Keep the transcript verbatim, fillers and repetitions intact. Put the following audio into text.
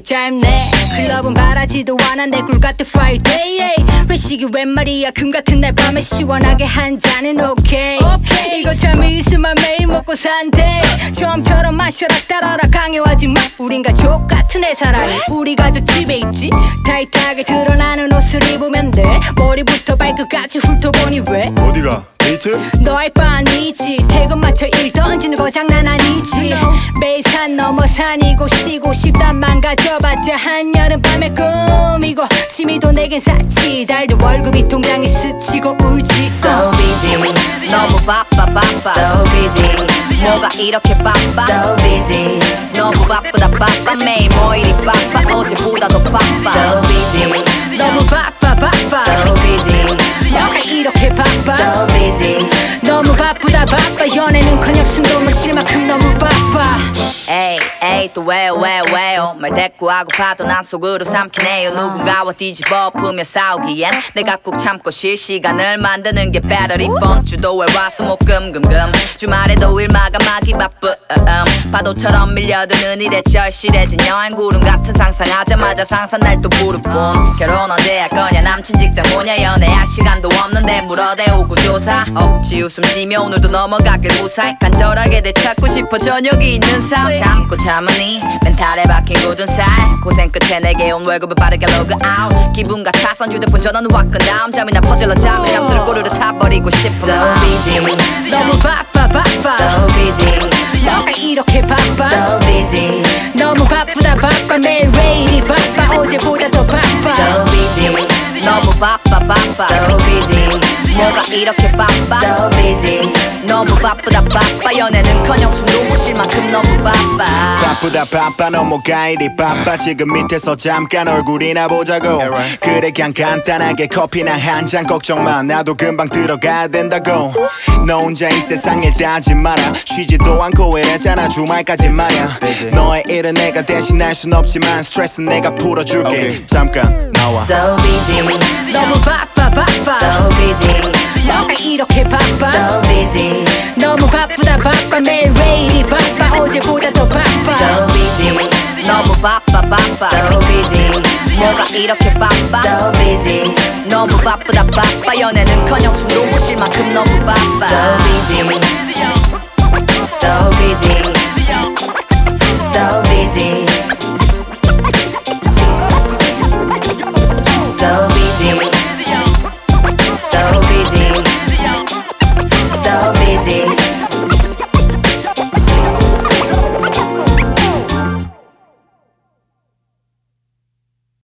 짧네. 클럽은 바라지도 않아 내 꿀 같은 Friday. 회식이 웬 말이야 금같은 날 밤에 시원하게 한 잔은 오케이. okay. 이거 참 있으면 매일 먹고 산대. 처음처럼 마셔라 따라라 강요하지 마. 우린 가족 같은 애 사랑해. 우리 가족 집에 있지. 타이트하게 드러나는 옷을 입으면 돼. 머리부터 발끝까지 훑어보니 왜 어디가? 데이트? 너 알 바 아니지. 퇴근 맞춰 일 던지는 거 장난 아니지. 매일 산 넘어 산이고 쉬고 싶단 망가져봤자 한여름밤의 꿈이고 취미도 내겐 사치. 달도 월급이 통장에 스치고 울지. So busy 너무 바빠 바빠 So busy 뭐가 이렇게 바빠 So busy 너무 바쁘다 바빠 매일 뭐 이리 바빠 어제보다 더 바빠 So busy 너무 바빠 바빠 So busy 너가 이렇게 바빠 So busy 너무 바쁘다 바빠 연애는커녕 숨도 못 쉴 만큼 너무 바빠. 에이 에이 또 왜요 왜요 왜요 말 대꾸하고 봐도 난 속으로 삼키네요. 누군가와 뒤집어 엎으며 싸우기엔 내가 꾹 참고 쉴 시간을 만드는 게 better. 이번 주도 왜 와서 못 금금금 주말에도 일 마감하기 바쁘 음. 파도처럼 밀려드는 일에 절실해진 여행 구름 같은 상상하자마자 상상 날 또 부르뿐. 결혼 언제 할 거냐 남친 직장 뭐냐 연애할 시간도 없는데 물어대우고 조사 억지 웃음 지며 오늘도 넘어가길 무사히 간절하게 되찾고 싶어 저녁이 있는 삶. 참고 참으니 멘탈에 박힌 굳은 살 고생 끝에 내게 온 월급을 빠르게 로그아웃. 기분 같아선 휴대폰 전원을 확 끈 다음 잠이나 퍼질러 잠에 잠수를 꼬르르 타버리고 싶어. So busy 너무 바빠 바빠 So busy 너가 이렇게 바빠 So busy 너무 바쁘다 바빠 매일 왜 이리 바빠 어제보다 더 바빠 So busy 너무 바빠 바빠 So busy 뭐가 이렇게 바빠 So busy 너무 바쁘다 바빠 연애는커녕 숨도 못 쉴 만큼 너무 바빠. 바쁘다 바빠 너 뭐가 이리 바빠 지금 밑에서 잠깐 얼굴이나 보자고. 그래 그냥 간단하게 커피나 한 잔 걱정마 나도 금방 들어가야 된다고. 너 혼자 이 세상을 따지 마라 쉬지도 않고 이랬잖아 주말까지 말야. 너의 일은 내가 대신할 순 없지만 스트레스는 내가 풀어줄게. okay. 잠깐 나와. So busy 너무 바빠 바빠 So busy 너가 이렇게 바빠 So busy 너무 바쁘다 바빠 매일 왜 이리 바빠 어제보다 더 바빠 So busy 너무 바빠 바빠 So busy 뭐가 이렇게 바빠 So busy 너무 바쁘다 바빠 연애는커녕 숨도 못 쉴 만큼 너무 바빠 So busy So busy